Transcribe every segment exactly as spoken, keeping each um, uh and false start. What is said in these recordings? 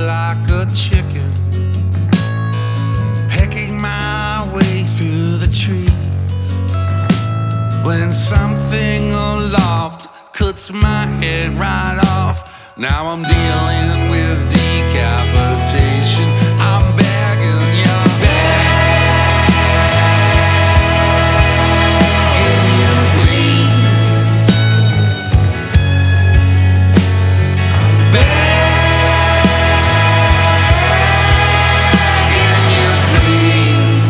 like a chicken, pecking my way through the trees, when something aloft cuts my head right off. Now I'm dealing with decapitation. I'm begging you, begging you, please. Begging you, please.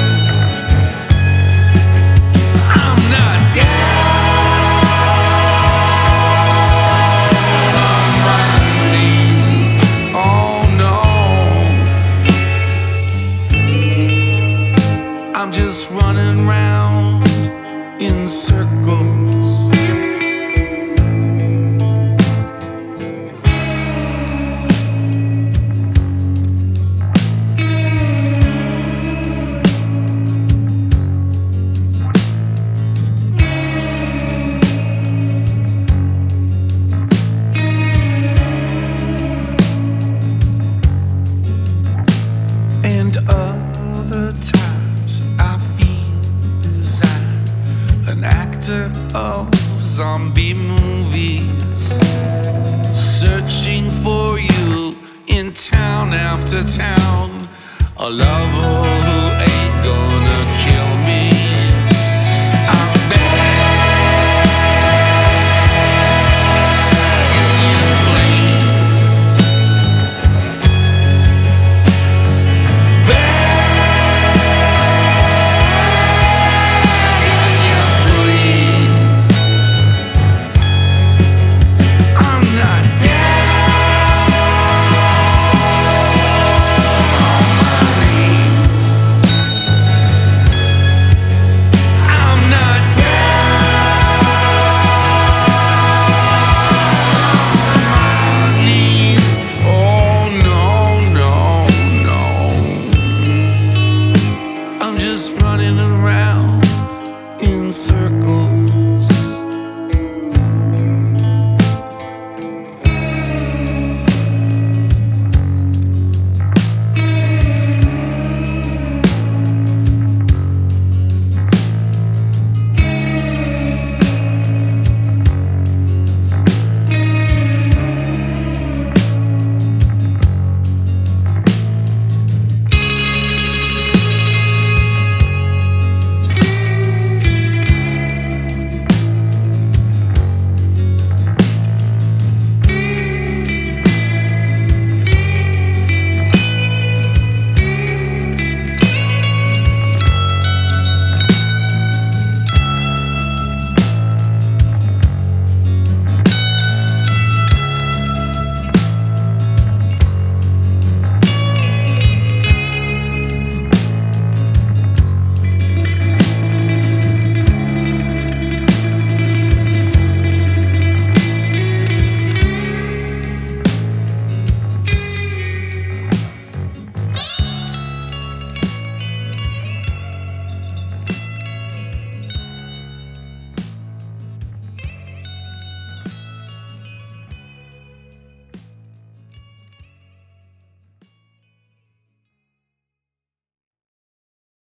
I'm not dead. I'm just running round in circles. And other times I feel as I'm an actor of zombie movies, searching for you in town after town, a lover